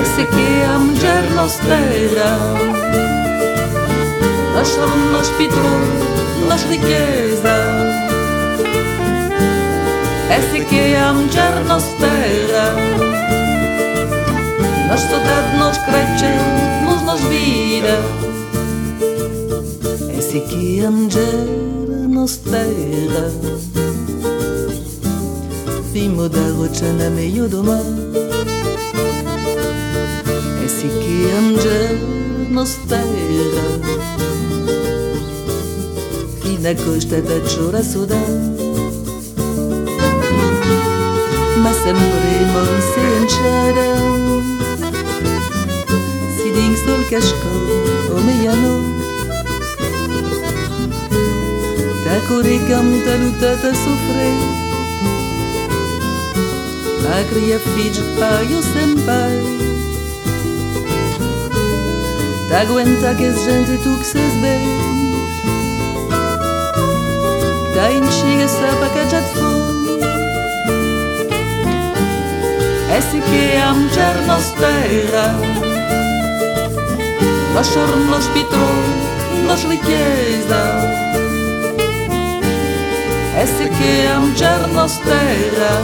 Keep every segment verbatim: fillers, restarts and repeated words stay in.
Esse que a mulher nos terá, nós somos nos patrões, nos riqueza. Esse que a mulher nos terá, nós saudade nos crescemos, nos vida. Esse que a mulher nos terá, fimo da rocha na meio do mar. Esse que a mulher nos terra, e na costa da chora saudade. Mas sempre não se enxerga, se ding sol cascou ou meia-noite. Tá corrigando, tá lutando, tá sofrendo. A criar filhos, pai ou sem pai. Tá aguenta que esse gente tu que ses bem. Tá enxerga, sabe a caja de fome. Esse que a mulher nos terra, nós somos nos patrões, nos riqueza. Esse que a mulher nos terra,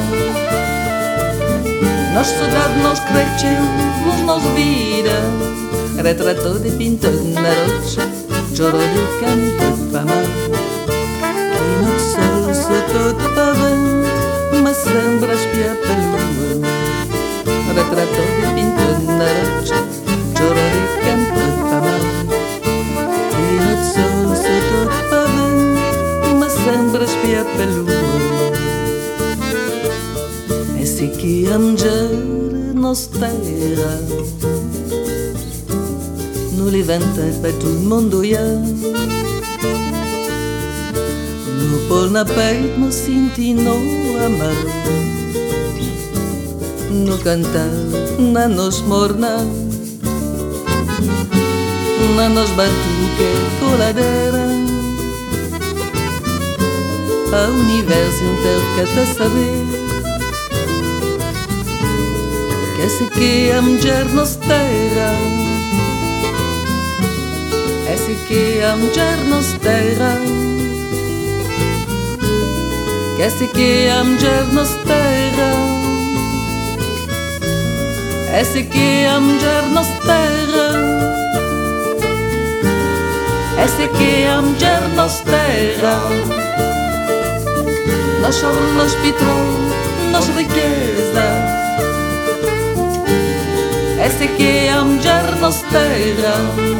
nós saudade nos crescemos, nos vida. Retrato de pintor na rocha, choro de canto de fama. E no sol sou todo pavão, mas sempre espia pela lua. Retrato de pintor na rocha, choro de canto de fama. E no sol sou todo pavão, mas sempre espia pela lua. Esse que a mulher nos terra, no levanta para todo mundo olhar. No pôr na peito, no sentir, no amar. No cantar, na nos morna, na nos batuque coladeira. A universo inteiro quer te saber que esse que a mulher nos terra, esse que a mulher nos terra, que esse que a mulher nos terra, esse que a mulher nos terra, esse que a mulher nos terra, nós somos nos patrões, nos riqueza. Esse que a mulher nos terra,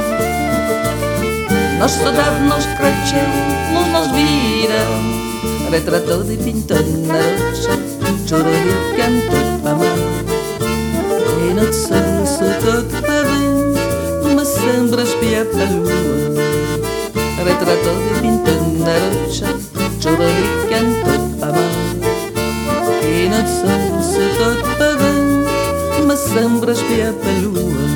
nós saudade nos crescemos, nos vida. Retrato de pintor na rocha, choro de canto de fama. E no sol sou todo pavão, mas sempre espia pela lua. Retrato de pintor na rocha, choro de canto de fama. E no sol sou todo pavão, mas sempre espia pela lua.